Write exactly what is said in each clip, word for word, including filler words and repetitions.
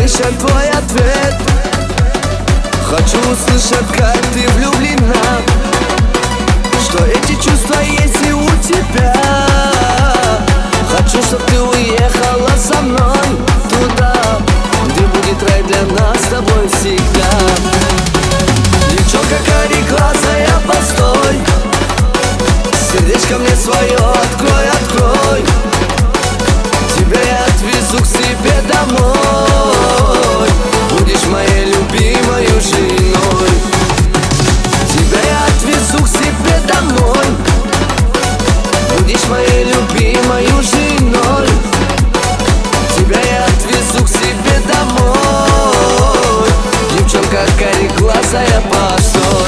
слышать твой ответ. Хочу услышать, как ты влюблена, что эти чувства есть и у тебя. Хочу, чтоб ты уехала со мной туда, где будет рай для нас с тобой всегда. Девчонка кареглазая, постой, сердечко мне свое открой, открой. Тебя я отвезу к себе домой, будешь моей любимой женой. Тебя я отвезу к себе домой, будешь моей любимой женой. Тебя я отвезу к себе домой, девчонка кареглазая, постой.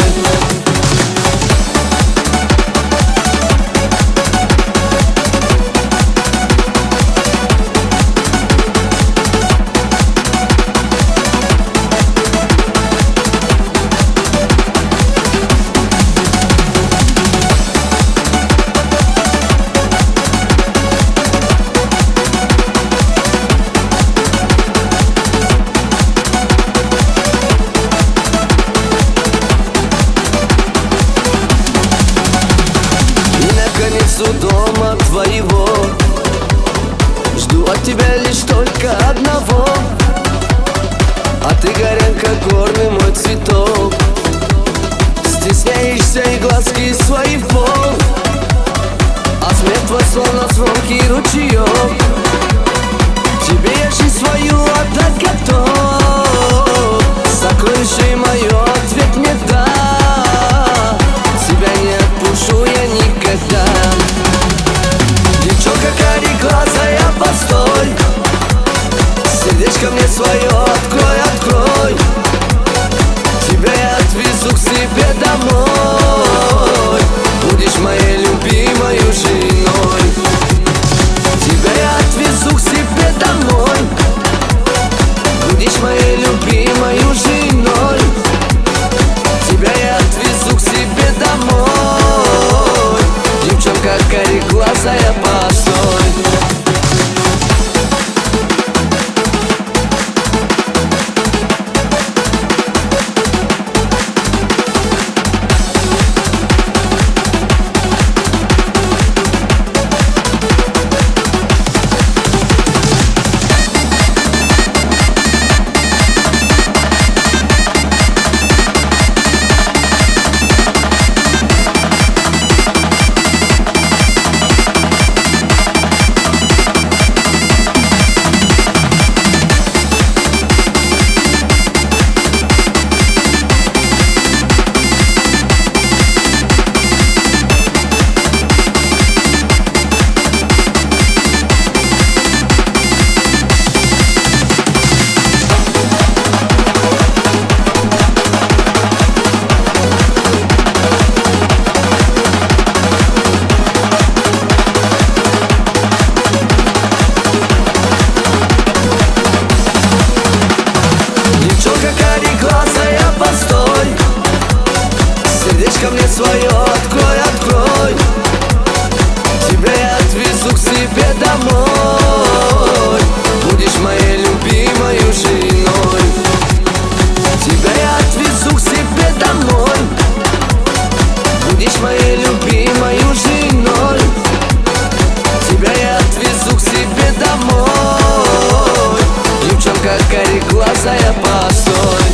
У дома твоего жду от тебя лишь только одного, а ты горянка, горный мой цветок. Стесняешься и глазки свои в пол, а смех твой словно звонкий ручеек. Тебе я жизнь свою отдать готов, сокровище мое, ответ мне да. Тебя не отпущу я никогда. Девчонка кареглазая, постой, сердечко мне свое открой, открой. Тебя я отвезу к себе домой, будешь моей любимой женой. Тебя я отвезу к себе домой, будешь моей любимой женой. Тебя я отвезу к себе домой, девчонка кареглазая, постой. Кареглазая, постой, сердечко мне свое открой, открой. Тебя я отвезу к себе домой, будешь моей любимой женой. Тебя я отвезу к себе домой, будешь моей любимой женой. Тебя я отвезу к себе домой, девчонка кареглазая, постой.